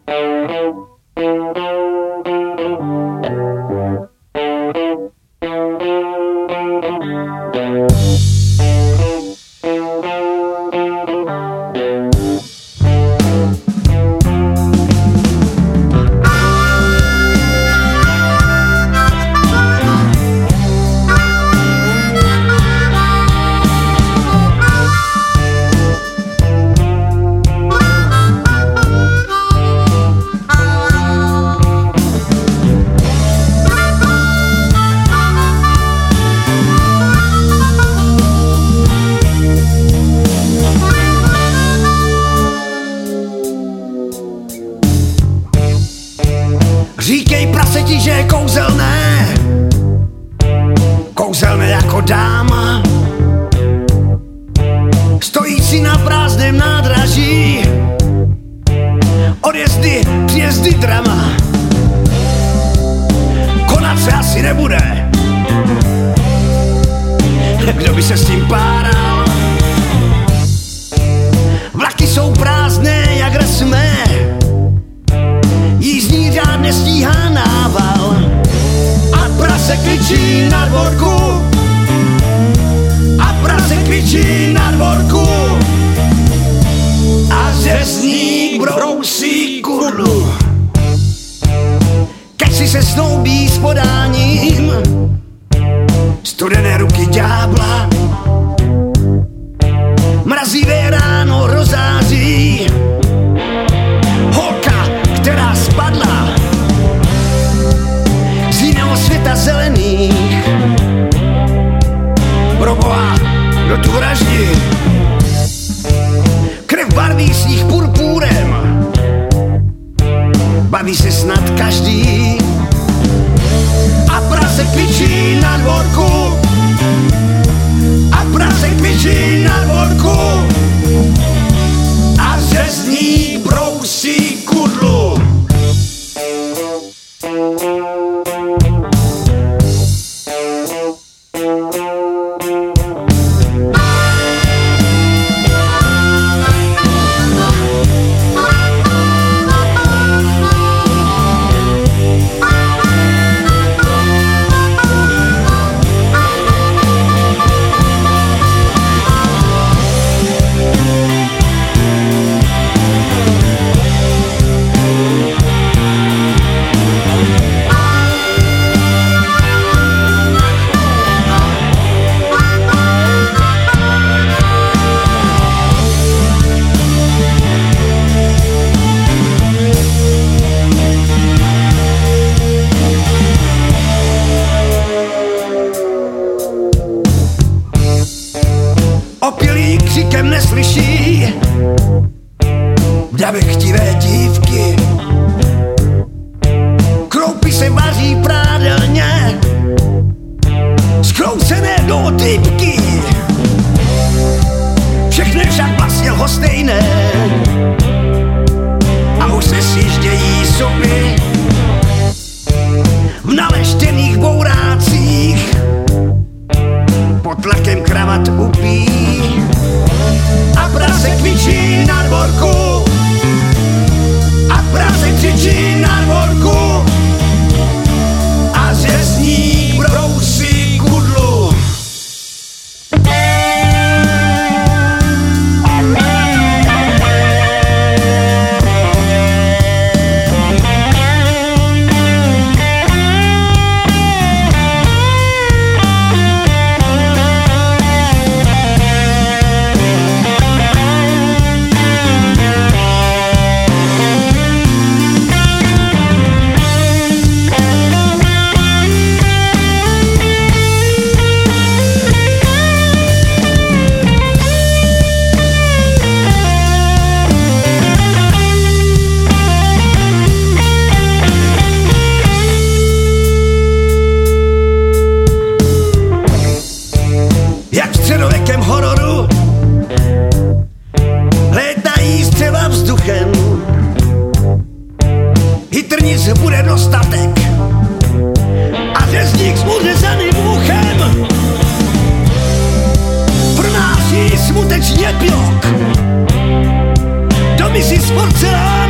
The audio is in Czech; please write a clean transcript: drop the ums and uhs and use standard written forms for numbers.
Říkej praseti, že je kouzelné, kouzelné jako dáma, stojící na prázdném nádraží, odjezdy, příjezdy drama. Konat se asi nebude, kdo by se s tím páral. Vlaky jsou prázdné jak resmé, jízdní řád nestíhá nával a prase kričí na dvorku, a prase kričí na dvorku a řezník brousí kudlu. Keři se snoubí s podáním studené ruky ďábla, mrazivé ráno rozáří holka, která spadla z jiného světa zelených. Proboha, kdo tu vraždí? Krev barví sníh purpurem, baví se snad každý. A prase kvičí na dvorku, a prase kvičí na dvorku a řezník brousí kudlu. Opilí křikem neslyší davy chtivé dívky. Kroupy se vaří prádelně, skroucené do typky. Všechny však vlastně lhostejné a už se sjíždějí zuby v naleštěných bourácích, pod tlakem kravat upí. A prase kvičí na dvorku, a prase křičí na dvorku a řezník brousí kudlu. Jak v středověkém hororu létají střela vzduchem, hytrnic bude dostatek a řezník s uřezaným uchem pronáší smutečně pilok do misí z porcelánu.